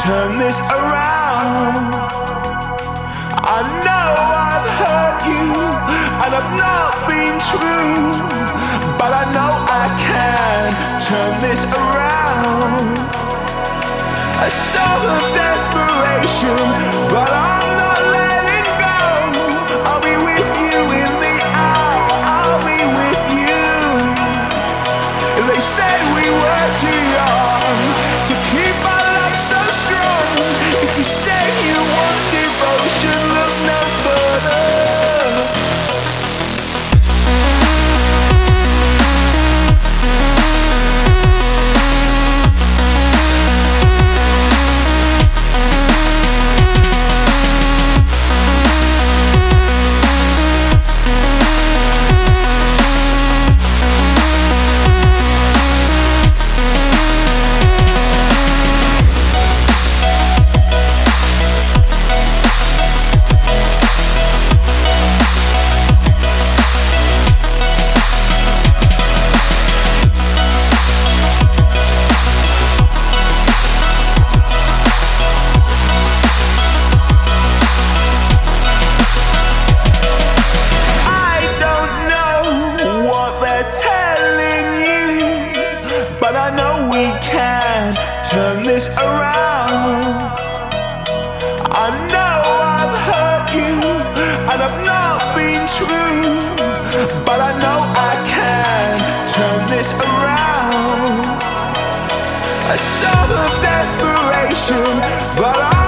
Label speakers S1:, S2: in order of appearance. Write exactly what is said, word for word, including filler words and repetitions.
S1: turn this around. I know I've hurt you and I've not been true, but I know I can turn this around. A soul of desperation, but I'm not letting go. I'll be with you in the hour, I'll be with you. They said we were too young to keep our love so strong. If you say you want devotion, look no further. But I know we can turn this around. I know I've hurt you and I've not been true, but I know I can turn this around. A soul of desperation, but I